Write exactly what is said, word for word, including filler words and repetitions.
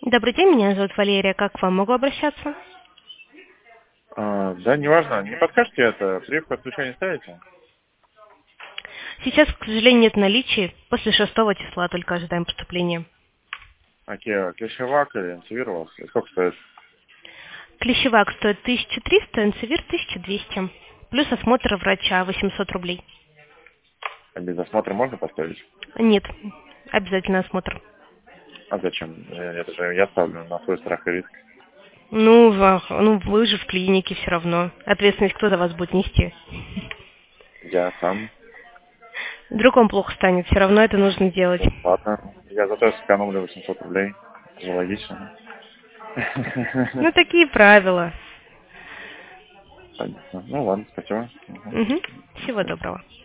Добрый день, меня зовут Валерия. Как к вам могу обращаться? А, да, неважно. Не подскажете это? Прививку отключения ставите? Сейчас, к сожалению, нет наличия. После шестого числа только ожидаем поступления. Окей, клещевак или инсевировался? И сколько стоит? Клещевак стоит тысяча триста, энцевир тысяча двести. Плюс осмотр врача восемьсот рублей. А без осмотра можно поставить? Нет, обязательно осмотр. А зачем? Э, Это же я ставлю на свой страх и риск. Ну, ва- ну вы же в клинике все равно. Ответственность кто за вас будет нести? Я сам. Вдруг вам плохо станет, все равно это нужно делать. Ну, ладно. Я зато сэкономлю восемьсот рублей. Это же логично. Ну, такие правила. Понятно. Ну ладно, спасибо. Мгм. Угу. До Всего свидания. доброго.